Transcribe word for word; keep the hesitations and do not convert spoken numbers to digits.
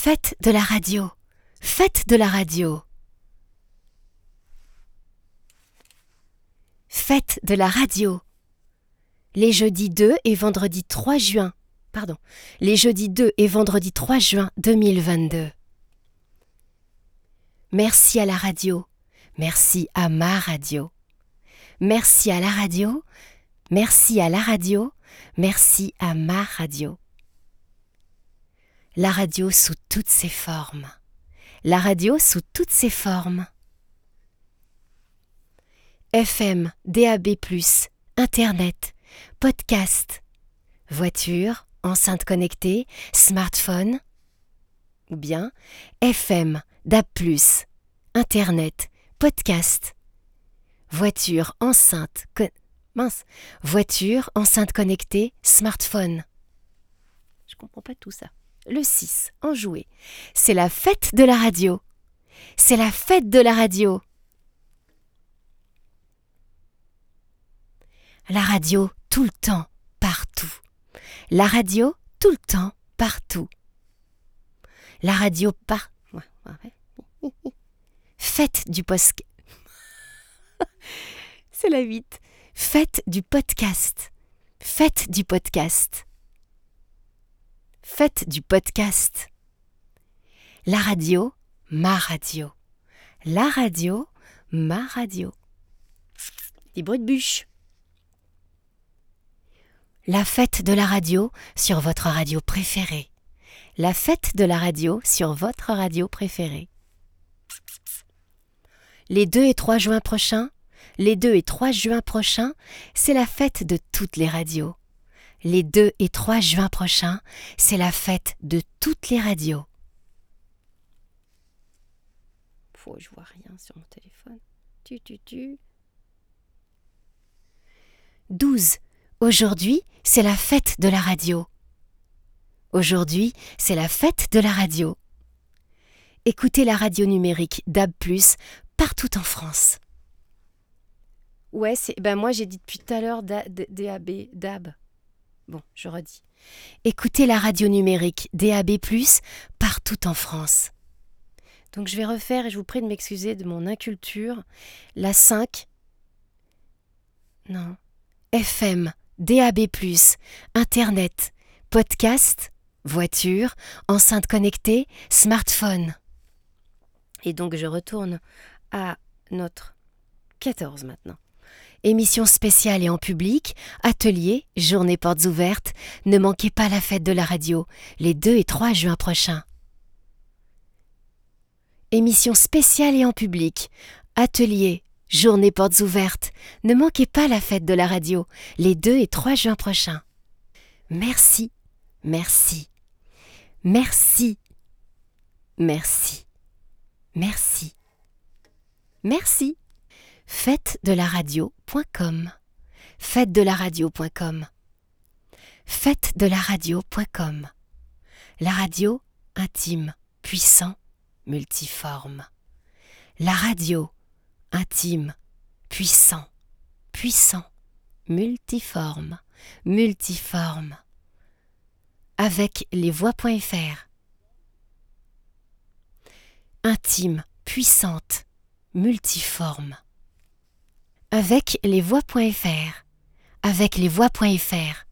Fête de la radio. Fête de la radio. Fête de la radio. Les jeudis deux et vendredi trois juin. Pardon. Les jeudis deux et vendredi trois juin deux mille vingt-deux. Merci à la radio. Merci à ma radio. Merci à la radio. Merci à la radio. Merci à ma radio. La radio sous toutes ses formes. La radio sous toutes ses formes. F M, D A B plus, Internet, podcast, voiture, enceinte connectée, smartphone, ou bien F M, D A B plus, Internet, podcast, voiture, enceinte, con... mince, voiture, enceinte connectée, smartphone. Je comprends pas tout ça. Le six, enjoué. C'est la fête de la radio. C'est la fête de la radio. La radio, tout le temps, partout. La radio, tout le temps, partout. La radio, par... Ouais, ouais. Fête du post... C'est la huit. Fête du podcast. Fête du podcast. Fête du podcast. La radio, ma radio. La radio, ma radio. Des bruits de bûche. La fête de la radio sur votre radio préférée. La fête de la radio sur votre radio préférée. Les deux et trois juin prochains, les deux et trois juin prochains, c'est la fête de toutes les radios. Les deux et trois juin prochains, c'est la fête de toutes les radios. Oh, je vois rien sur mon téléphone. Tu, tu, tu. douze. Aujourd'hui, c'est la fête de la radio. Aujourd'hui, c'est la fête de la radio. Écoutez la radio numérique D A B plus, partout en France. Ouais, c'est, ben moi j'ai dit depuis tout à l'heure D A B, D A B. Bon, je redis. Écoutez la radio numérique D A B plus, partout en France. Donc je vais refaire, et je vous prie de m'excuser de mon inculture, la cinq. Non. F M, D A B plus, Internet, podcast, voiture, enceinte connectée, smartphone. Et donc je retourne à notre quatorze maintenant. Émission spéciale et en public, atelier, journée portes ouvertes, ne manquez pas la fête de la radio, les deux et trois juin prochains. Émission spéciale et en public, atelier, journée portes ouvertes, ne manquez pas la fête de la radio, les deux et trois juin prochains. Merci, merci, merci, merci, merci, merci. fête de la radio point com fête de la radio point com fête de la radio point com. La radio, intime, puissant, multiforme. La radio, intime, puissant, puissant, multiforme, multiforme. Avec les voix.fr. Intime, puissante, multiforme. Avec les voix.fr. Avec les voix.fr.